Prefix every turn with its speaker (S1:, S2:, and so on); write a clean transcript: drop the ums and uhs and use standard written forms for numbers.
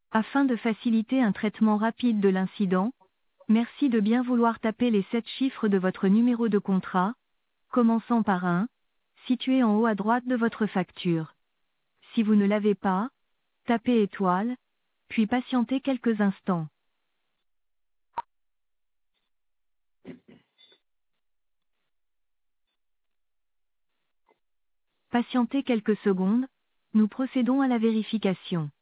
S1: Afin de faciliter un traitement rapide de l'incident, merci de bien vouloir taper les 7 chiffres de votre numéro de contrat, commençant par 1, situé en haut à droite de votre facture. Si vous ne l'avez pas, tapez étoile, puis patientez quelques instants. Patientez quelques secondes, nous procédons à la vérification.